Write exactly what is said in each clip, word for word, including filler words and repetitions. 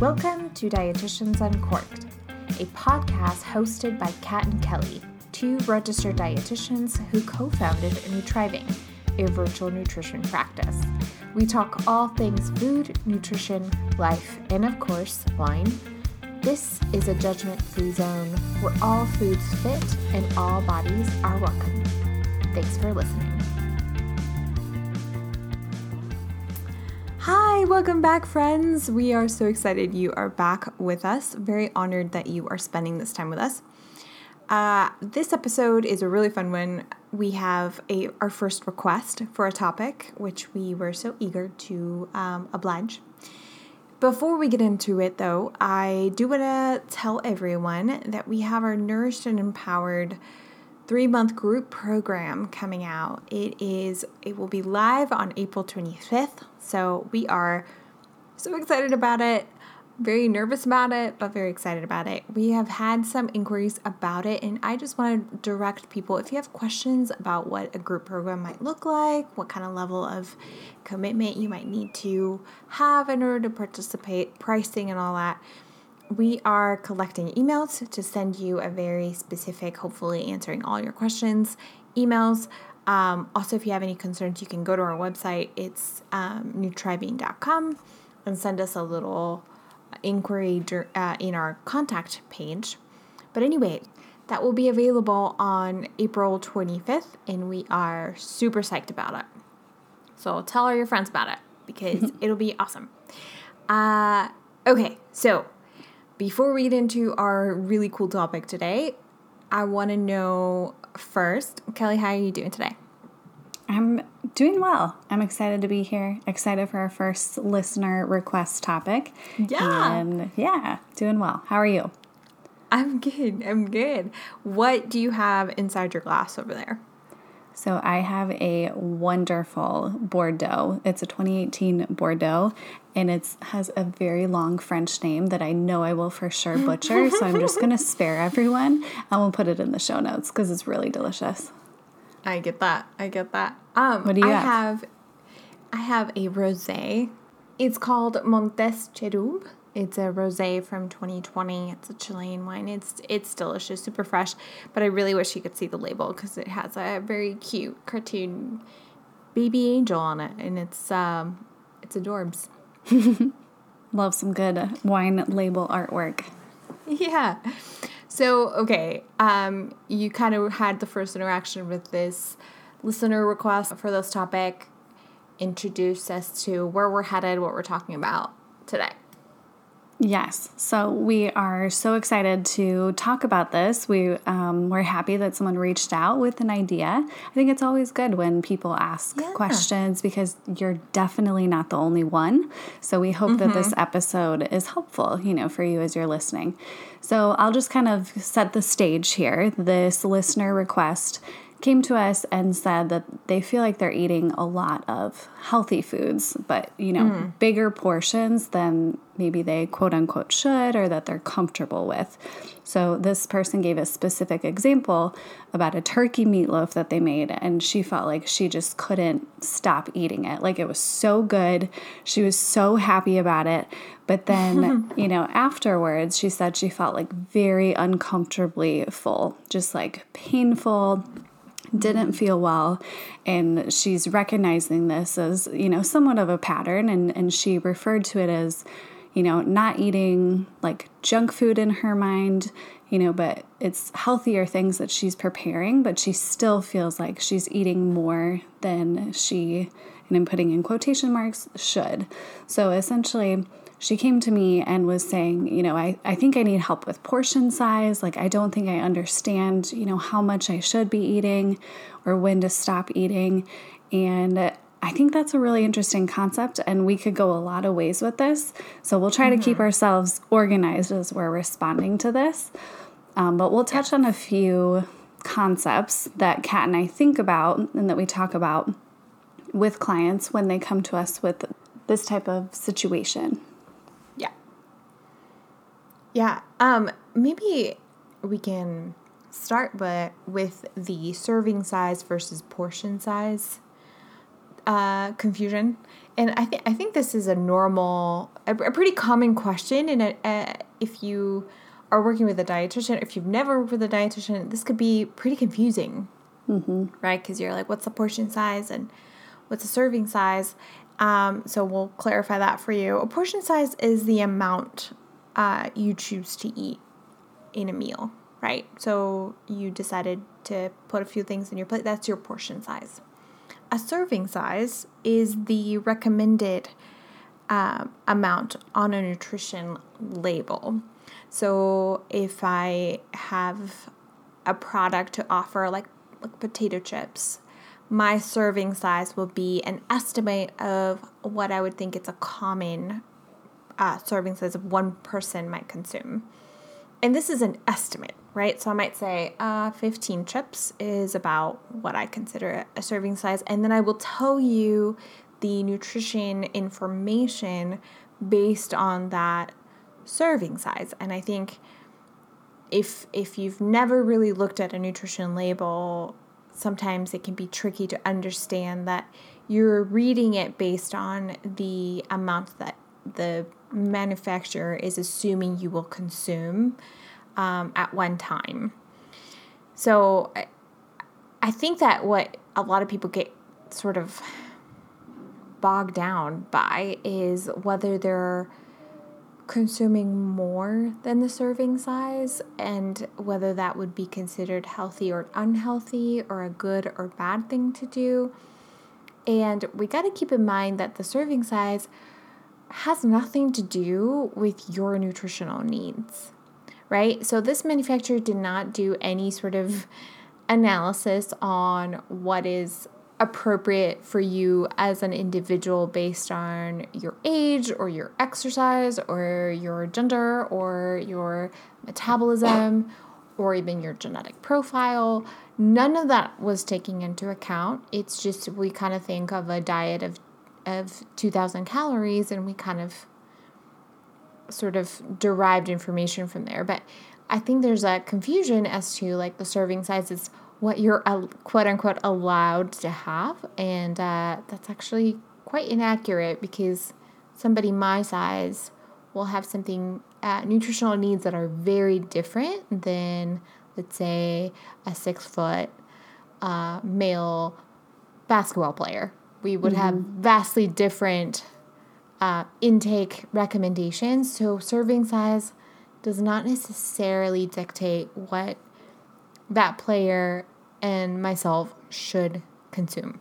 Welcome to Dietitians Uncorked, a podcast hosted by Kat and Kelly, two registered dietitians who co-founded Nutriving, a virtual nutrition practice. We talk all things food, nutrition, life, and of course, wine. This is a judgment-free zone where all foods fit and all bodies are welcome. Thanks for listening. Hi, welcome back, friends. We are so excited you are back with us. Very honored that you are spending this time with us. Uh, this episode is a really fun one. We have a our first request for a topic, which we were so eager to um, oblige. Before we get into it, though, I do want to tell everyone that we have our Nourished and Empowered three-month group program coming out. It is. It will be live on April twenty-fifth. So we are so excited about it, very nervous about it, but very excited about it. We have had some inquiries about it, and I just want to direct people, if you have questions about what a group program might look like, what kind of level of commitment you might need to have in order to participate, pricing and all that, we are collecting emails to send you a very specific, hopefully answering all your questions, emails. Um, also, if you have any concerns, you can go to our website. It's um, nutriving dot com and send us a little inquiry uh, in our contact page. But anyway, that will be available on April twenty-fifth, and we are super psyched about it. So tell all your friends about it because it'll be awesome. Uh, okay, so before we get into our really cool topic today, I want to know first, Kelly, how are you doing today? I'm doing well. I'm excited to be here. Excited for our first listener request topic. Yeah. And yeah, doing well. How are you? I'm good. I'm good. What do you have inside your glass over there? So I have a wonderful Bordeaux. It's a twenty eighteen Bordeaux, and it has a very long French name that I know I will for sure butcher. So I'm just going to spare everyone, and we'll put it in the show notes because it's really delicious. I get that. I get that. Um, what do you I have? have? I have a rosé. It's called Montes Cherub. It's a rosé from twenty twenty. It's a Chilean wine. It's it's delicious, super fresh. But I really wish you could see the label because it has a very cute cartoon baby angel on it, and it's um it's adorbs. Love some good wine label artwork. Yeah. So, okay, um, you kind of had the first interaction with this listener request for this topic. Introduce us to where we're headed, what we're talking about today. Yes. So we are so excited to talk about this. We, um, we're happy that someone reached out with an idea. I think it's always good when people ask yeah. questions because you're definitely not the only one. So we hope mm-hmm. that this episode is helpful, you know, for you as you're listening. So I'll just kind of set the stage here. This listener request came to us and said that they feel like they're eating a lot of healthy foods, but, you know, mm. bigger portions than maybe they quote unquote should or that they're comfortable with. So this person gave a specific example about a turkey meatloaf that they made, and she felt like she just couldn't stop eating it. Like it was so good. She was so happy about it. But then, you know, afterwards, she said she felt like very uncomfortably full, just like painful, didn't feel well, and she's recognizing this as, you know, somewhat of a pattern, and, and she referred to it as, you know, not eating like junk food in her mind, you know, but it's healthier things that she's preparing, but she still feels like she's eating more than she, and I'm putting in quotation marks, should. So essentially, she came to me and was saying, you know, I, I think I need help with portion size. Like, I don't think I understand, you know, how much I should be eating or when to stop eating. And I think that's a really interesting concept, and we could go a lot of ways with this. So we'll try mm-hmm. to keep ourselves organized as we're responding to this. Um, but we'll touch yeah. on a few concepts that Kat and I think about and that we talk about with clients when they come to us with this type of situation. Yeah, um, maybe we can start but with the serving size versus portion size. uh, confusion. And I think I think this is a normal, a, a pretty common question. And a, a, if you are working with a dietitian, if you've never worked with a dietitian, this could be pretty confusing, mm-hmm. right? Because you're like, what's the portion size and what's the serving size? Um, so we'll clarify that for you. A portion size is the amount uh, you choose to eat in a meal, right? So you decided to put a few things in your plate. That's your portion size. A serving size is the recommended uh, amount on a nutrition label. So if I have a product to offer, like, like potato chips, my serving size will be an estimate of what I would think it's a common uh, serving size of one person might consume. And this is an estimate, right? So I might say uh, fifteen chips is about what I consider a serving size. And then I will tell you the nutrition information based on that serving size. And I think if if you've never really looked at a nutrition label, sometimes it can be tricky to understand that you're reading it based on the amount that the manufacturer is assuming you will consume um, at one time. So I, I think that what a lot of people get sort of bogged down by is whether they're consuming more than the serving size and whether that would be considered healthy or unhealthy or a good or bad thing to do. And we got to keep in mind that the serving size has nothing to do with your nutritional needs, right? So this manufacturer did not do any sort of analysis on what is appropriate for you as an individual based on your age or your exercise or your gender or your metabolism or even your genetic profile. None of that was taken into account. It's just we kind of think of a diet of of two thousand calories and we kind of sort of derived information from there. But I think there's a confusion as to like the serving sizes, what you're uh, quote unquote allowed to have. And uh, that's actually quite inaccurate because somebody my size will have something, uh, nutritional needs that are very different than, let's say, a six foot uh, male basketball player. We would mm-hmm. have vastly different uh, intake recommendations. So serving size does not necessarily dictate what that player and myself should consume.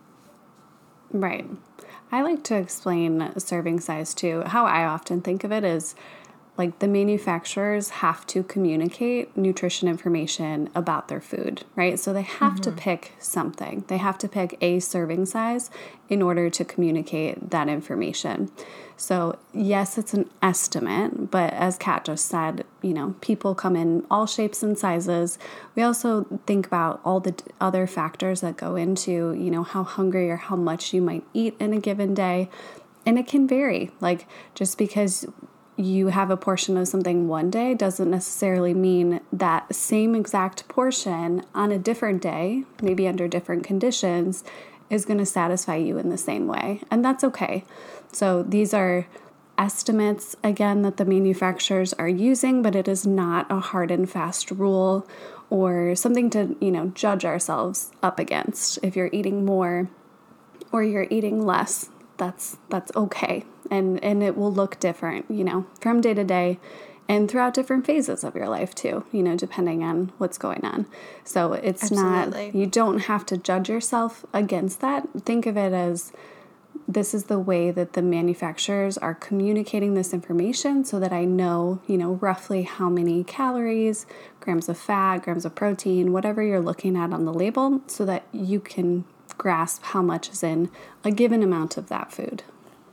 Right. I like to explain serving size too. How I often think of it is like the manufacturers have to communicate nutrition information about their food, right? So they have mm-hmm. to pick something. They have to pick a serving size in order to communicate that information. So yes, it's an estimate, but as Kat just said, you know, people come in all shapes and sizes. We also think about all the other factors that go into, you know, how hungry or how much you might eat in a given day. And it can vary. Like just because you have a portion of something one day doesn't necessarily mean that same exact portion on a different day, maybe under different conditions, is going to satisfy you in the same way. And that's okay. So these are estimates, again, that the manufacturers are using, but it is not a hard and fast rule or something to, you know, judge ourselves up against. If you're eating more or you're eating less, that's that's okay. And and it will look different, you know, from day to day and throughout different phases of your life too, you know, depending on what's going on. So it's Absolutely. not, you don't have to judge yourself against that. Think of it as this is the way that the manufacturers are communicating this information so that I know, you know, roughly how many calories, grams of fat, grams of protein, whatever you're looking at on the label so that you can grasp how much is in a given amount of that food.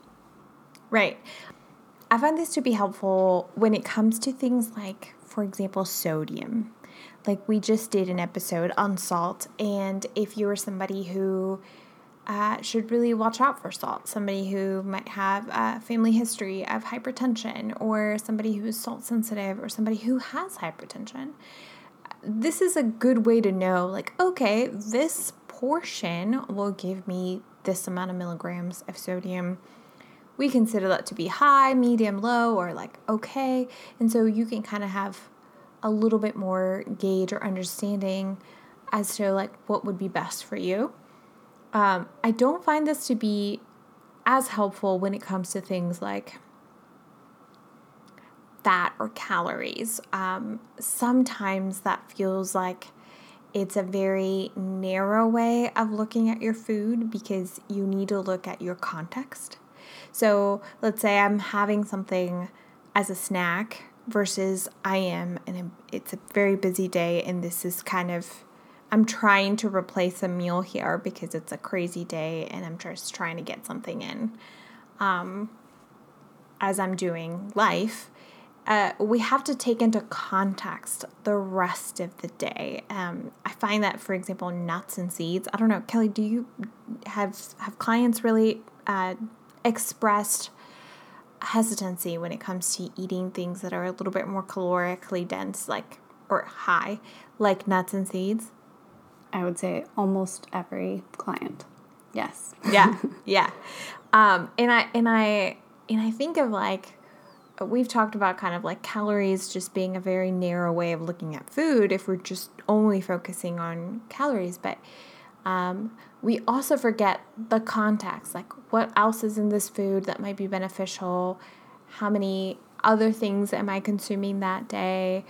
Right. I find this to be helpful when it comes to things like, for example, sodium. Like we just did an episode on salt, and if you are somebody who uh, should really watch out for salt, somebody who might have a family history of hypertension, or somebody who is salt sensitive, or somebody who has hypertension, this is a good way to know, like, okay, this portion will give me this amount of milligrams of sodium, we consider that to be high, medium, low, or like okay. And so you can kind of have a little bit more gauge or understanding as to like what would be best for you. Um, I don't find this to be as helpful when it comes to things like fat or calories. Um, sometimes that feels like it's a very narrow way of looking at your food because you need to look at your context. So let's say I'm having something as a snack versus I am, and it's a very busy day, and this is kind of, I'm trying to replace a meal here because it's a crazy day, and I'm just trying to get something in um, as I'm doing life. Uh, we have to take into context the rest of the day. Um, I find that, for example, nuts and seeds. I don't know, Kelly, do you have have clients really uh, expressed hesitancy when it comes to eating things that are a little bit more calorically dense, like or high, like nuts and seeds? I would say almost every client. Yes. Yeah, yeah. Um, and I and I and I think of like. We've talked about kind of like calories just being a very narrow way of looking at food if we're just only focusing on calories. But um, we also forget the context, like what else is in this food that might be beneficial? How many other things am I consuming that day?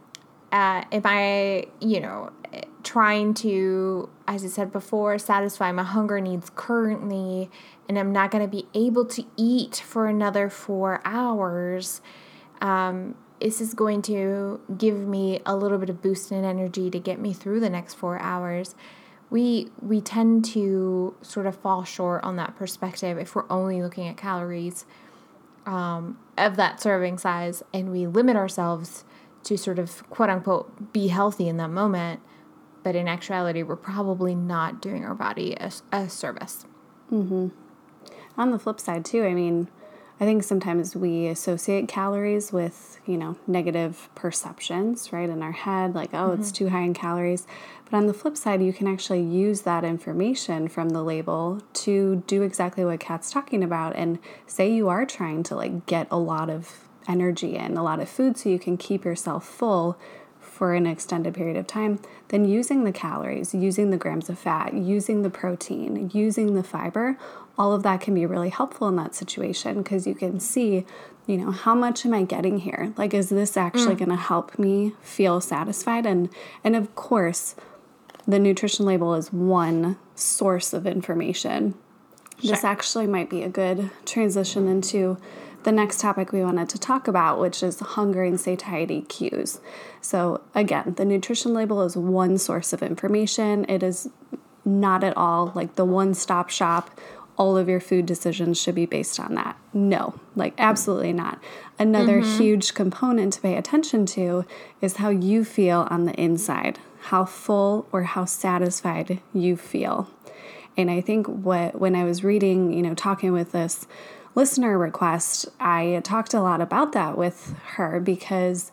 Uh, am I, you know, trying to, as I said before, satisfy my hunger needs currently, and I'm not going to be able to eat for another four hours. Um, this is going to give me a little bit of boost in energy to get me through the next four hours. We we tend to sort of fall short on that perspective if we're only looking at calories um, of that serving size, and we limit ourselves to sort of quote unquote be healthy in that moment. But in actuality, we're probably not doing our body a, a service. Mm-hmm. On the flip side, too, I mean, I think sometimes we associate calories with, you know, negative perceptions, right, in our head, like, oh, mm-hmm. it's too high in calories. But on the flip side, you can actually use that information from the label to do exactly what Kat's talking about. And say you are trying to, like, get a lot of energy in, a lot of food so you can keep yourself full for an extended period of time, then using the calories, using the grams of fat, using the protein, using the fiber, all of that can be really helpful in that situation because you can see, you know, how much am I getting here? Like, is this actually mm. going to help me feel satisfied? And, and of course, the nutrition label is one source of information. Sure. This actually might be a good transition into the next topic we wanted to talk about, which is hunger and satiety cues. So again, the nutrition label is one source of information. It is not at all like the one-stop shop. All of your food decisions should be based on that. No, like absolutely not. Another mm-hmm. huge component to pay attention to is how you feel on the inside, how full or how satisfied you feel. And I think what when I was reading, you know, talking with this listener request, I talked a lot about that with her because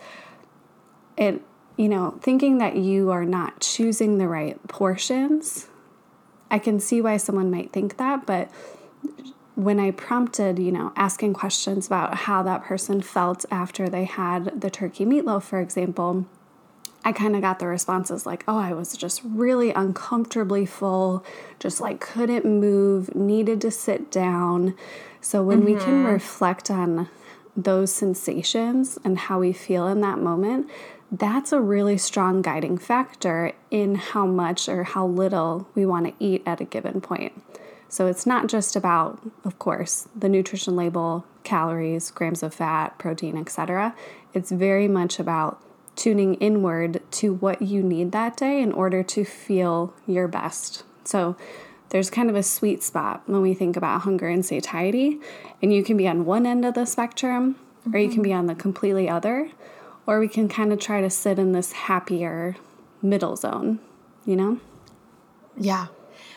it, you know, thinking that you are not choosing the right portions, I can see why someone might think that, but when I prompted, you know, asking questions about how that person felt after they had the turkey meatloaf, for example, I kind of got the responses like, oh, I was just really uncomfortably full, just like couldn't move, needed to sit down. So when mm-hmm. we can reflect on those sensations and how we feel in that moment, that's a really strong guiding factor in how much or how little we want to eat at a given point. So it's not just about, of course, the nutrition label, calories, grams of fat, protein, et cetera. It's very much about tuning inward to what you need that day in order to feel your best. So there's kind of a sweet spot when we think about hunger and satiety, and you can be on one end of the spectrum, mm-hmm. or you can be on the completely other, or we can kind of try to sit in this happier middle zone, you know? Yeah.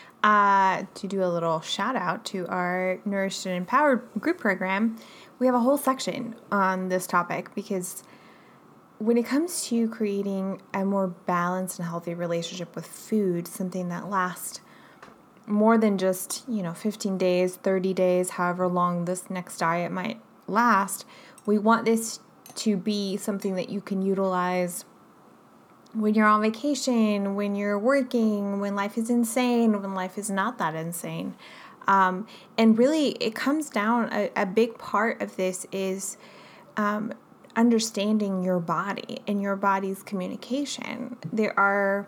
Uh, to do a little shout out to our Nourished and Empowered group program, we have a whole section on this topic because when it comes to creating a more balanced and healthy relationship with food, something that lasts more than just, you know, fifteen days, thirty days, however long this next diet might last. We want this to be something that you can utilize when you're on vacation, when you're working, when life is insane, when life is not that insane. Um, and really, it comes down, a, a big part of this is um, understanding your body and your body's communication. There are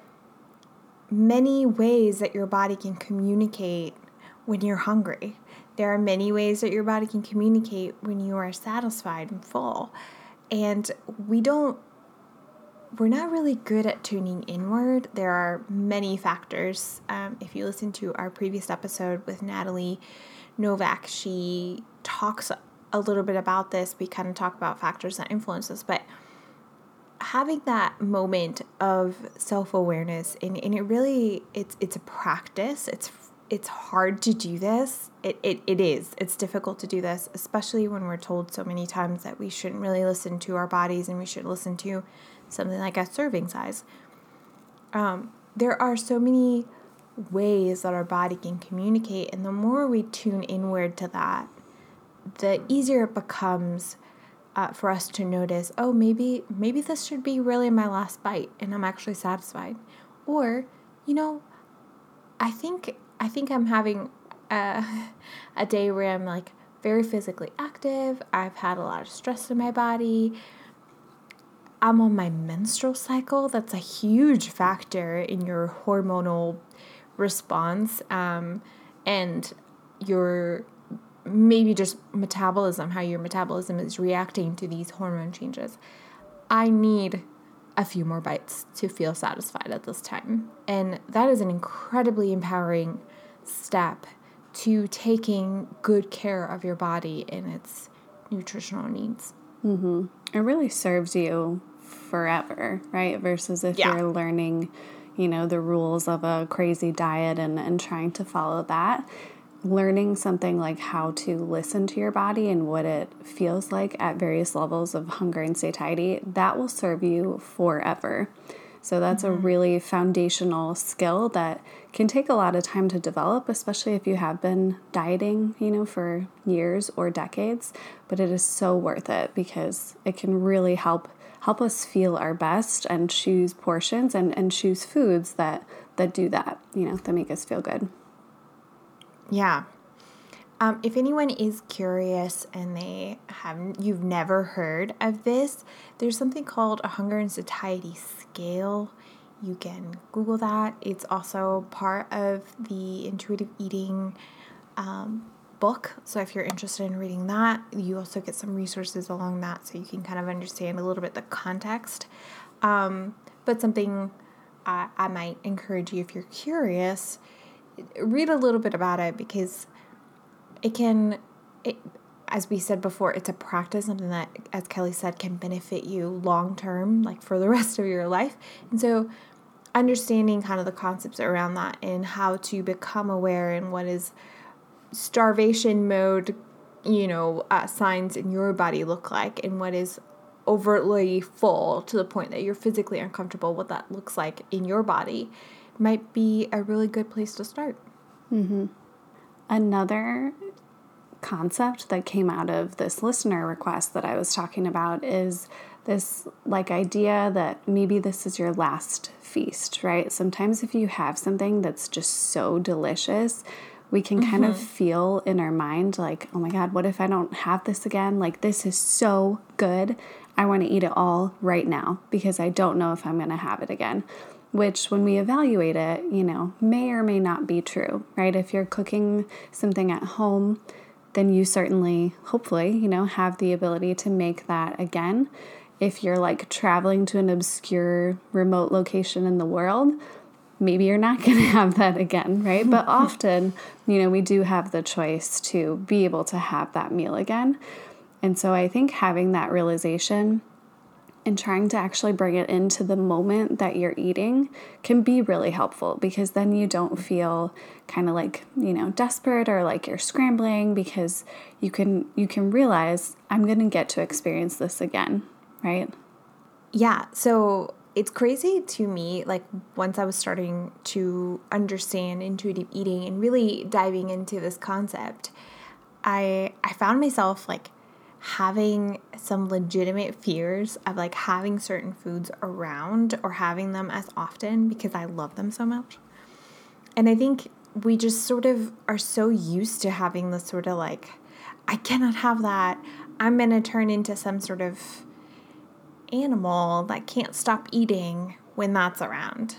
many ways that your body can communicate when you're hungry. There are many ways that your body can communicate when you are satisfied and full. And we don't, we're not really good at tuning inward. There are many factors. Um, if you listen to our previous episode with Natalie Novak, she talks a little bit about this. We kind of talk about factors that influence us, but having that moment of self-awareness, and, and it really, it's it's a practice. It's it's hard to do this. It, it it is. It's difficult to do this, especially when we're told so many times that we shouldn't really listen to our bodies and we should listen to something like a serving size. Um, there are so many ways that our body can communicate, and the more we tune inward to that, the easier it becomes uh, for us to notice, oh, maybe maybe this should be really my last bite, and I'm actually satisfied. Or, you know, I think I think I'm having a, a day where I'm like very physically active. I've had a lot of stress in my body. I'm on my menstrual cycle. That's a huge factor in your hormonal response, um, and your maybe just metabolism, how your metabolism is reacting to these hormone changes. I need a few more bites to feel satisfied at this time. And that is an incredibly empowering step to taking good care of your body and its nutritional needs. Mm-hmm. It really serves you forever, right? Versus if yeah. you're learning, you know, the rules of a crazy diet and, and trying to follow that. Learning something like how to listen to your body and what it feels like at various levels of hunger and satiety, that will serve you forever. So that's mm-hmm. a really foundational skill that can take a lot of time to develop, especially if you have been dieting, you know, for years or decades. But it is so worth it because it can really help help us feel our best and choose portions and, and choose foods that, that do that, you know, that make us feel good. Yeah. Um, if anyone is curious and they have you've never heard of this, there's something called a hunger and satiety scale. You can Google that. It's also part of the intuitive eating um, book. So if you're interested in reading that, you also get some resources along that so you can kind of understand a little bit the context. Um, but something I, I might encourage you if you're curious, read a little bit about it because it can, it, as we said before, it's a practice, something that, as Kelly said, can benefit you long term, like for the rest of your life. And so understanding kind of the concepts around that and how to become aware and what is starvation mode, you know, uh, signs in your body look like, and what is overtly full to the point that you're physically uncomfortable, what that looks like in your body, might be a really good place to start. Mm-hmm. Another concept that came out of this listener request that I was talking about is this like idea that maybe this is your last feast, right? Sometimes if you have something that's just so delicious, we can mm-hmm. kind of feel in our mind like, oh my God, what if I don't have this again? Like, this is so good. I want to eat it all right now because I don't know if I'm going to have it again. Which, when we evaluate it, you know, may or may not be true, right? If you're cooking something at home, then you certainly, hopefully, you know, have the ability to make that again. If you're like traveling to an obscure remote location in the world, maybe you're not going to have that again, right? But often, you know, we do have the choice to be able to have that meal again. And so I think having that realization and trying to actually bring it into the moment that you're eating can be really helpful because then you don't feel kind of like, you know, desperate or like you're scrambling because you can you can realize I'm going to get to experience this again, right? Yeah. So it's crazy to me, like once I was starting to understand intuitive eating and really diving into this concept, I I found myself like having some legitimate fears of like having certain foods around or having them as often because I love them so much. And I think we just sort of are so used to having this sort of like, I cannot have that. I'm going to turn into some sort of animal that can't stop eating when that's around.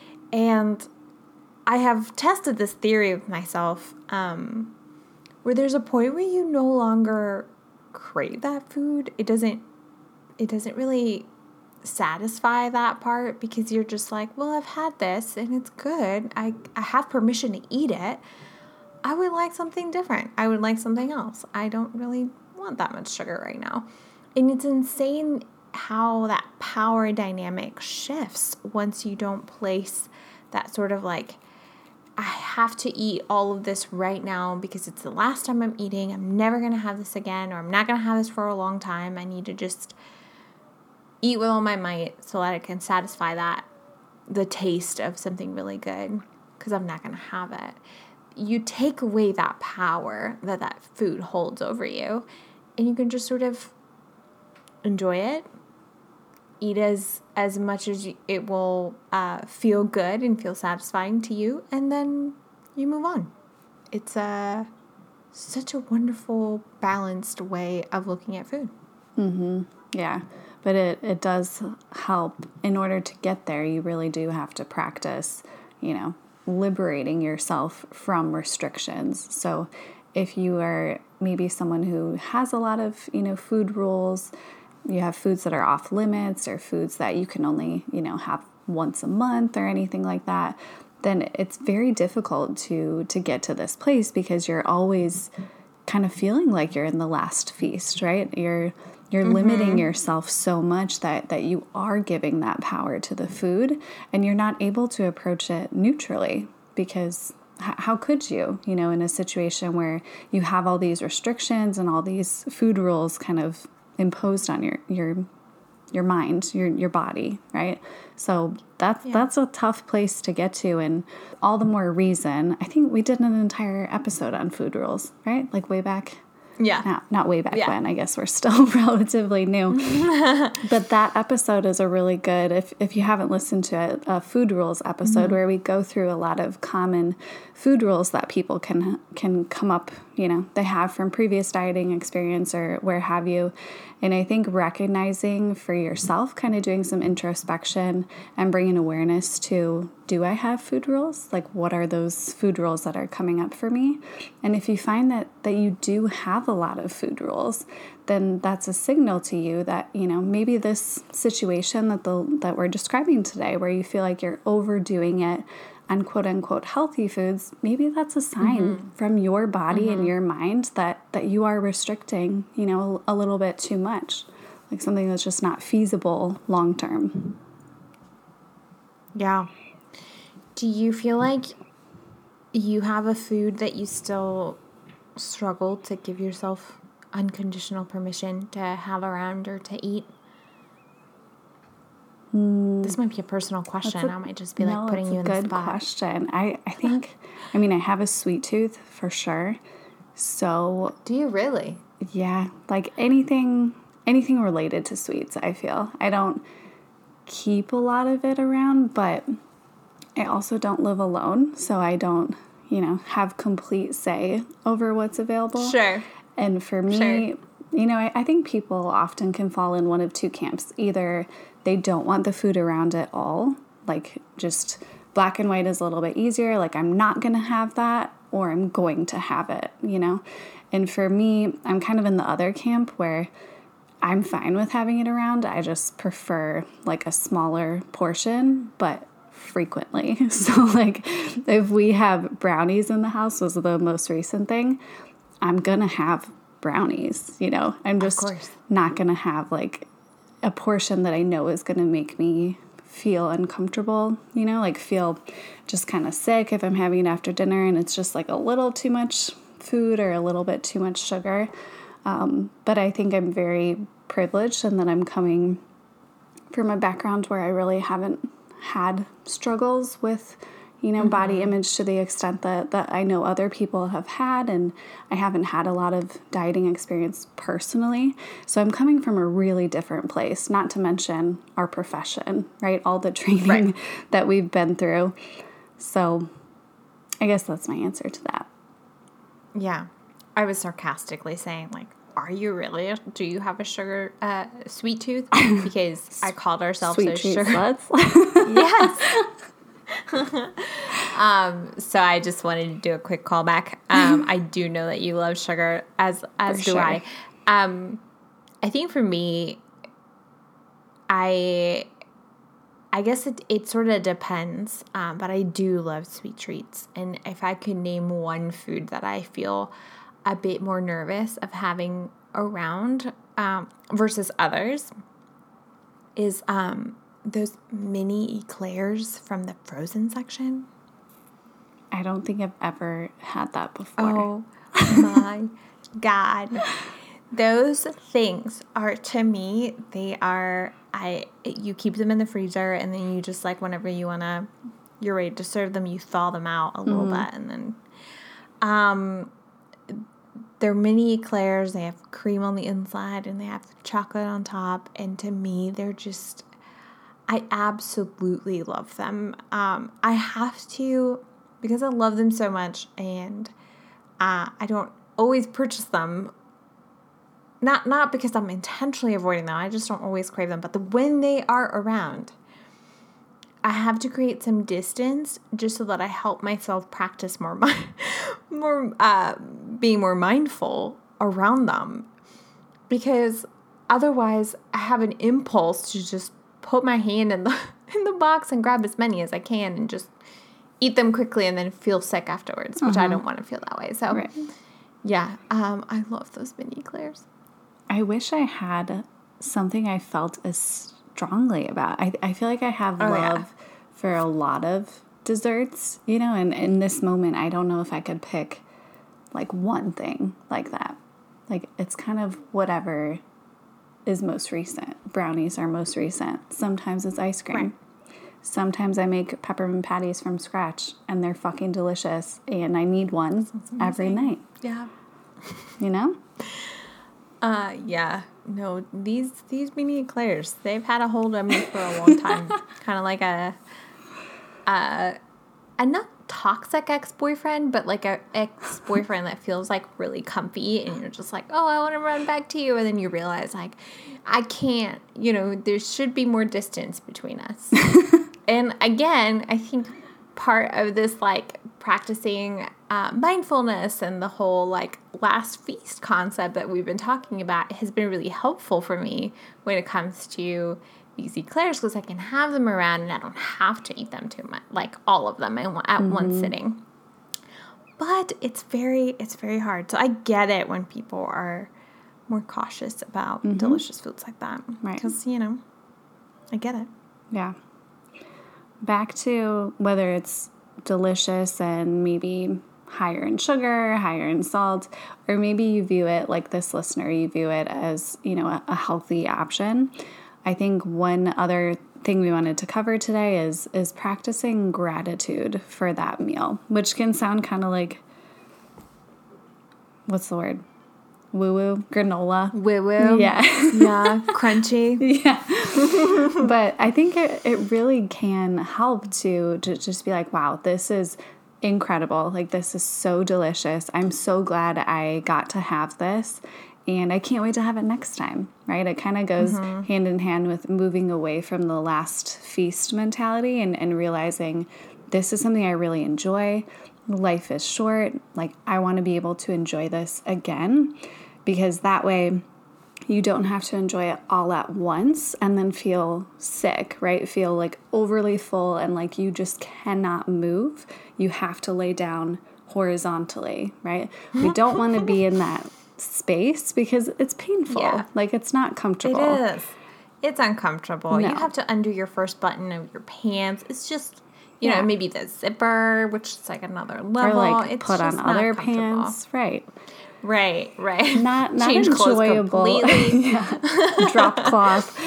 And I have tested this theory with myself, um, where there's a point where you no longer crave that food. It doesn't, it doesn't really satisfy that part because you're just like, well, I've had this and it's good. I, I have permission to eat it. I would like something different. I would like something else. I don't really want that much sugar right now. And it's insane how that power dynamic shifts once you don't place that sort of like, I have to eat all of this right now because it's the last time I'm eating. I'm never going to have this again, or I'm not going to have this for a long time. I need to just eat with all my might so that I can satisfy that, the taste of something really good, because I'm not going to have it. You take away that power that that food holds over you, and you can just sort of enjoy it, eat as as much as you, it will uh, feel good and feel satisfying to you, and then you move on. It's a such a wonderful, balanced way of looking at food. Mm-hmm. Yeah, but it, it does help. In order to get there, you really do have to practice, you know, liberating yourself from restrictions. So if you are maybe someone who has a lot of, you know, food rules, you have foods that are off limits or foods that you can only, you know, have once a month or anything like that, then it's very difficult to to get to this place because you're always kind of feeling like you're in the last feast, right? You're you're mm-hmm. limiting yourself so much that that you are giving that power to the food, and you're not able to approach it neutrally because h- how could you, you know, in a situation where you have all these restrictions and all these food rules kind of imposed on your your your mind, your your body, right? So that's yeah. that's a tough place to get to, and all the more reason. I think we did an entire episode on food rules, right? Like way back. Yeah. Not, not way back yeah. when. I guess we're still relatively new. But that episode is a really good, if, if you haven't listened to it, a food rules episode mm-hmm. where we go through a lot of common food rules that people can can come up, you know, they have from previous dieting experience or where have you. And I think recognizing for yourself, kind of doing some introspection and bringing awareness to, do I have food rules? Like, what are those food rules that are coming up for me? And if you find that, that you do have a lot of food rules, then that's a signal to you that, you know, maybe this situation that the that we're describing today, where you feel like you're overdoing it on quote unquote healthy foods, maybe that's a sign mm-hmm. from your body mm-hmm. and your mind that, that you are restricting, you know, a little bit too much, like something that's just not feasible long term. Yeah. Do you feel like you have a food that you still struggle to give yourself unconditional permission to have around or to eat? Mm, this might be a personal question. A, I might just be no, like putting you in the spot. Good question. I, I think, I mean, I have a sweet tooth for sure. So. Do you really? Yeah. Like anything, anything related to sweets, I feel. I don't keep a lot of it around, but I also don't live alone. So I don't, you know, have complete say over what's available. Sure. And for me, sure. you know, I, I think people often can fall in one of two camps. Either they don't want the food around at all, like just black and white is a little bit easier, like I'm not going to have that, or I'm going to have it, you know? And for me, I'm kind of in the other camp where I'm fine with having it around. I just prefer like a smaller portion, but frequently. So like if we have brownies in the house, was the most recent thing, I'm going to have brownies, you know? I'm just not going to have like a portion that I know is going to make me feel uncomfortable, you know, like feel just kind of sick if I'm having it after dinner and it's just like a little too much food or a little bit too much sugar. Um, but I think I'm very privileged and that I'm coming from a background where I really haven't had struggles with, you know, mm-hmm. body image to the extent that, that I know other people have had, and I haven't had a lot of dieting experience personally. So I'm coming from a really different place, not to mention our profession, right? All the training right. that we've been through. So I guess that's my answer to that. Yeah. I was sarcastically saying, like, are you really? Do you have a sugar, uh, sweet tooth? Because I called ourselves sweet a treat sugar. sluts. Yes. um, so I just wanted to do a quick callback. Um, I do know that you love sugar, as as For do sure. I. Um, I think for me, I I guess it it sort of depends. Um, but I do love sweet treats, and if I could name one food that I feel a bit more nervous of having around um, versus others, is um. those mini eclairs from the frozen section. I don't think I've ever had that before. Oh my God. Those things are, to me, they are, I, you keep them in the freezer, and then you just, like, whenever you want to, you're ready to serve them, you thaw them out a little Mm-hmm. bit, and then, um, they're mini eclairs. They have cream on the inside, and they have chocolate on top, and to me, they're just, I absolutely love them. Um, I have to, because I love them so much, and uh, I don't always purchase them. Not not because I'm intentionally avoiding them. I just don't always crave them. But the, when they are around, I have to create some distance just so that I help myself practice more, more uh, being more mindful around them. Because otherwise, I have an impulse to just put my hand in the in the box and grab as many as I can and just eat them quickly and then feel sick afterwards, which uh-huh. I don't want to feel that way. So, right. yeah, um, I love those mini eclairs. I wish I had something I felt as strongly about. I I feel like I have oh, love yeah. for a lot of desserts, you know, and in this moment, I don't know if I could pick like one thing like that. Like, it's kind of whatever is most recent. Brownies are most recent. Sometimes it's ice cream. Right. Sometimes I make peppermint patties from scratch, and they're fucking delicious, and I need one every night. Yeah. You know? Uh, yeah. No, these these mini eclairs, they've had a hold on me for a long time. Kind of like a, uh, a not toxic ex-boyfriend, but like a ex-boyfriend that feels like really comfy, and you're just like, oh, I want to run back to you, and then you realize like, I can't, you know, there should be more distance between us. And again, I think part of this like practicing uh, mindfulness and the whole like last feast concept that we've been talking about has been really helpful for me when it comes to these eclairs, because I can have them around and I don't have to eat them too much, like all of them at mm-hmm. one sitting. But it's very, it's very hard. So I get it when people are more cautious about mm-hmm. delicious foods like that. Right. Because, you know, I get it. Yeah. Back to whether it's delicious and maybe higher in sugar, higher in salt, or maybe you view it like this listener, you view it as, you know, a, a healthy option. I think one other thing we wanted to cover today is is practicing gratitude for that meal, which can sound kind of like, what's the word? Woo-woo, granola. Woo-woo. Yeah. Yeah, crunchy. Yeah. But I think it, it really can help to, to just be like, wow, this is incredible. Like, this is so delicious. I'm so glad I got to have this, and I can't wait to have it next time, right? It kind of goes mm-hmm. hand in hand with moving away from the last feast mentality and, and realizing this is something I really enjoy. Life is short. Like, I want to be able to enjoy this again, because that way you don't have to enjoy it all at once and then feel sick, right? Feel like overly full and like you just cannot move. You have to lay down horizontally, right? We don't want to be in that space because it's painful. Yeah. Like, it's not comfortable. It is. It's uncomfortable. No. You have to undo your first button of your pants. It's just... You yeah. know, maybe the zipper, which is like another level. Or like it's put just on other pants. Right. Right, right. Not not Change enjoyable. clothes completely. Yeah. Drop cloth.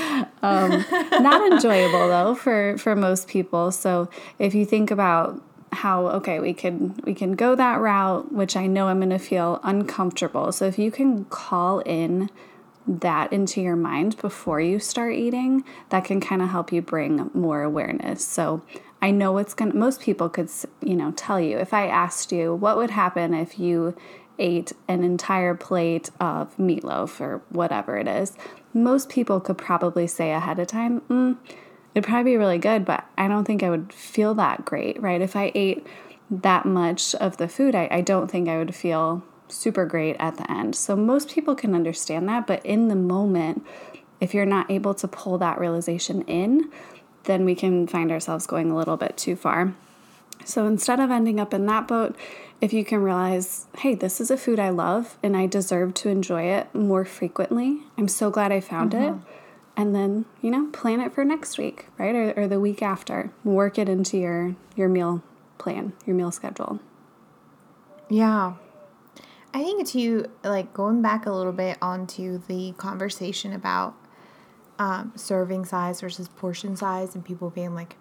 Um, not enjoyable though for, for most people. So if you think about how, okay, we can, we can go that route, which I know I'm going to feel uncomfortable. So if you can call in that into your mind before you start eating, that can kind of help you bring more awareness. So I know it's going to, most people could, you know, tell you, if I asked you what would happen if you ate an entire plate of meatloaf or whatever it is, most people could probably say ahead of time, mm, it'd probably be really good, but I don't think I would feel that great, right? If I ate that much of the food, I, I don't think I would feel super great at the end. So most people can understand that, but in the moment, if you're not able to pull that realization in, then we can find ourselves going a little bit too far. So instead of ending up in that boat, if you can realize, hey, this is a food I love and I deserve to enjoy it more frequently. I'm so glad I found mm-hmm. it. And then, you know, plan it for next week, right? Or, or the week after. Work it into your, your meal plan, your meal schedule. Yeah. I think too, like going back a little bit onto the conversation about um, serving size versus portion size and people being like,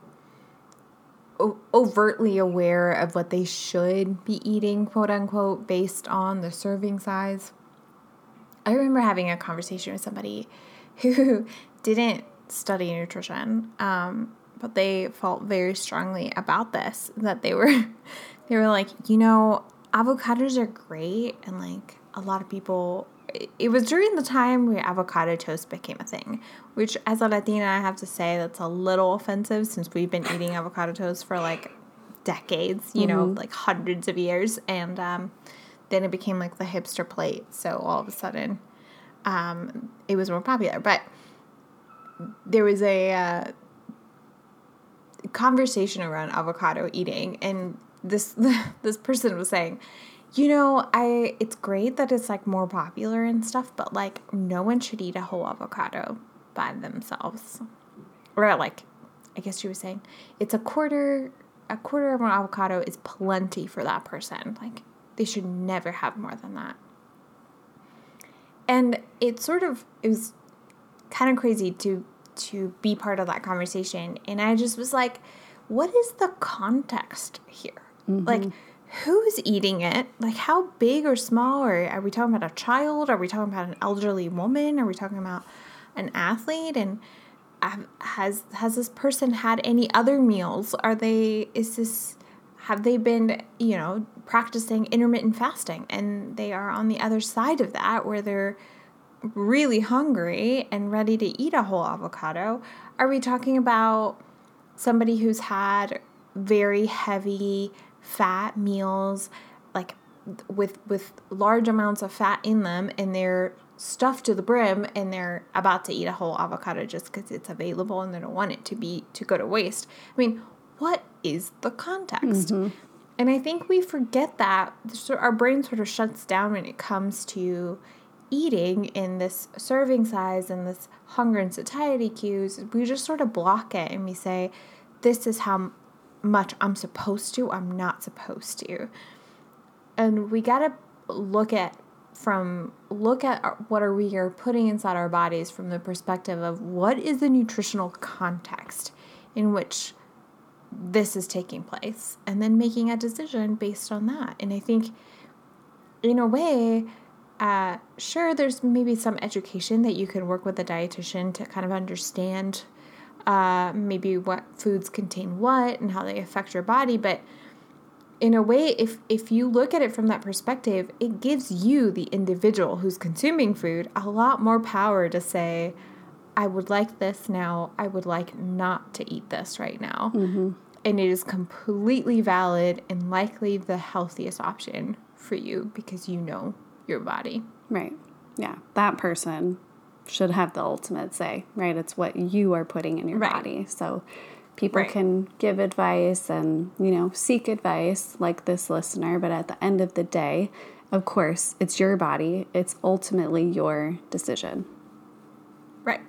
overtly aware of what they should be eating, quote unquote, based on the serving size. I remember having a conversation with somebody who didn't study nutrition, um, but they felt very strongly about this, that they were, they were like, you know, avocados are great. And like a lot of people, it was during the time where avocado toast became a thing, which as a Latina, I have to say that's a little offensive since we've been eating avocado toast for like decades, you mm-hmm. know, like hundreds of years. And um, then it became like the hipster plate. So all of a sudden um, it was more popular. But there was a uh, conversation around avocado eating. And this this person was saying, you know, I it's great that it's like more popular and stuff, but like no one should eat a whole avocado by themselves. Or like, I guess she was saying, it's a quarter, a quarter of an avocado is plenty for that person. Like they should never have more than that. And it sort of, it was kind of crazy to to be part of that conversation. And I just was like, what is the context here? Mm-hmm. Like, who's eating it? Like, how big or small? Or are we talking about a child? Are we talking about an elderly woman? Are we talking about an athlete? And has has this person had any other meals? Are they, is this, have they been, you know, practicing intermittent fasting? And they are on the other side of that where they're really hungry and ready to eat a whole avocado. Are we talking about somebody who's had very heavy fat meals, like with with large amounts of fat in them, and they're stuffed to the brim, and they're about to eat a whole avocado just because it's available and they don't want it to be to go to waste? I mean, what is the context? Mm-hmm. And I think we forget that. So our brain sort of shuts down when it comes to eating in this serving size and this hunger and satiety cues. We just sort of block it and we say, this is how much I'm supposed to, I'm not supposed to. And we got to look at from look at what are we are putting inside our bodies from the perspective of what is the nutritional context in which this is taking place, and then making a decision based on that. And I think in a way, uh, sure, there's maybe some education that you can work with a dietitian to kind of understand Uh, maybe what foods contain what and how they affect your body. But in a way, if, if you look at it from that perspective, it gives you, the individual who's consuming food, a lot more power to say, I would like this now. I would like not to eat this right now. Mm-hmm. And it is completely valid and likely the healthiest option for you because you know your body. Right. Yeah. That person should have the ultimate say, right? It's what you are putting in your right. body. So people right. can give advice and, you know, seek advice like this listener. But at the end of the day, of course, it's your body. It's ultimately your decision. Right.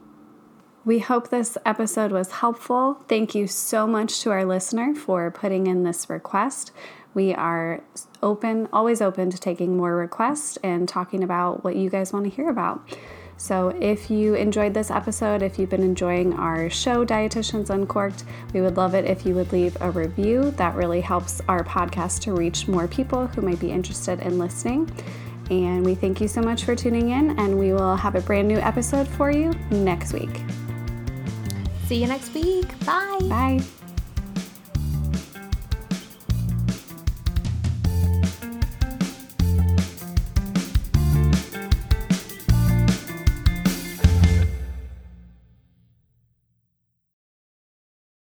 We hope this episode was helpful. Thank you so much to our listener for putting in this request. We are open, always open to taking more requests and talking about what you guys want to hear about. So if you enjoyed this episode, if you've been enjoying our show, Dietitians Uncorked, we would love it if you would leave a review. That really helps our podcast to reach more people who might be interested in listening. And we thank you so much for tuning in, and we will have a brand new episode for you next week. See you next week. Bye. Bye.